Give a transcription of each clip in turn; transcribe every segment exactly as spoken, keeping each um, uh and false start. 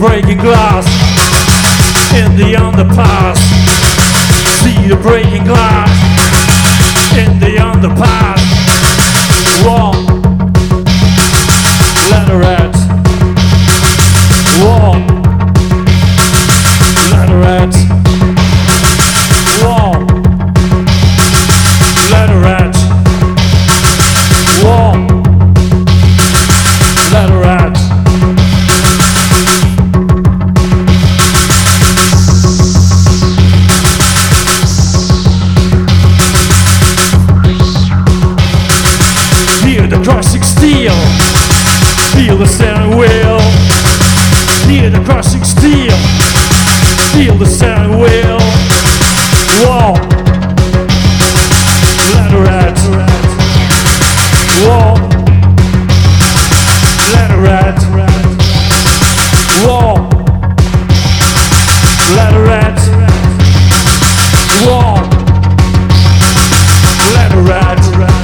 breaking glass in the underpass. See the breaking glass in the underpass. One leatherette. One leatherette. One leatherette. One leatherette. Hear the crushing steel, feel the steering wheel. Hear the crushing steel, feel the steering wheel. Whoa, leatherette. Whoa, leatherette. Whoa, leatherette. Whoa, leatherette.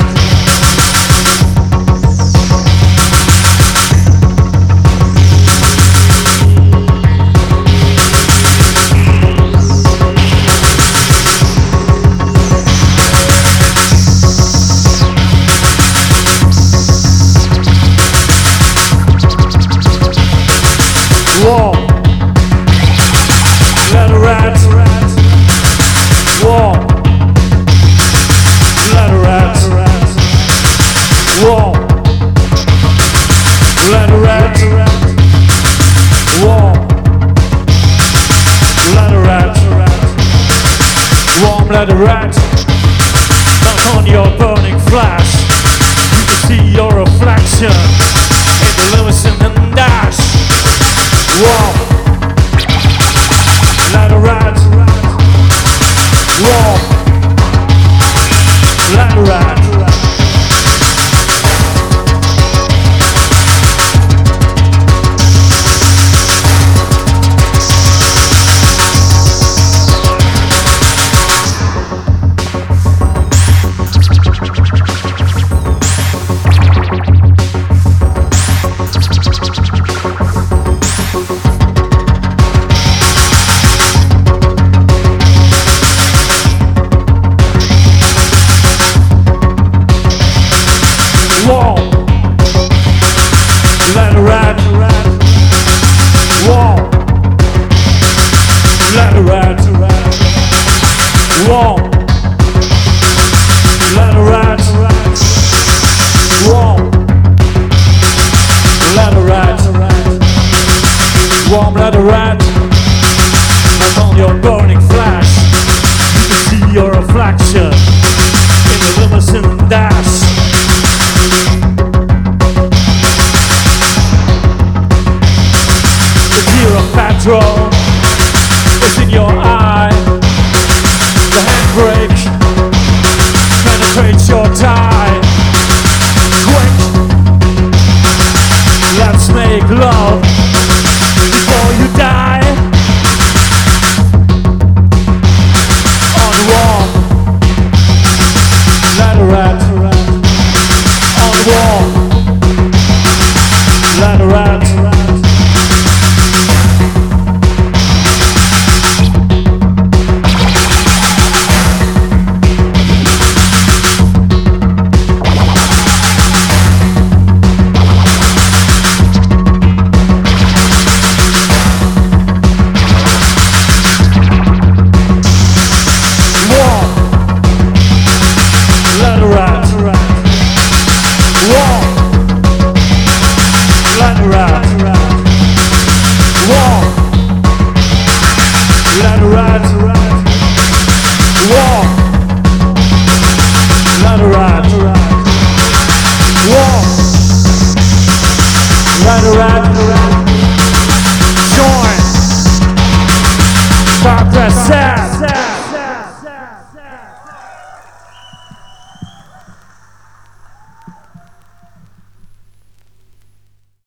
Whoa, leatherette. Whoa, leatherette. Whoa, leatherette. Whoa, leatherette. Warm leatherette. Not on your burning flash. You can see your reflection in the limousine and dash. Whoa, leatherette. Whoa, leatherette. Whoa, leatherette. Whoa, leatherette. Whoa, leatherette. Whoa, leatherette. Warm leatherette. Not on your burning flash. You can see your reflection in the limousine dash. The tear of petrol is in your eye. The handbrake penetrates your tie. Quick, let's make love before you die. On wall, leatherette. On wall, leatherette. Leatherette. Whoa, leatherette. Whoa, leatherette. Whoa, leatherette. Whoa, leatherette.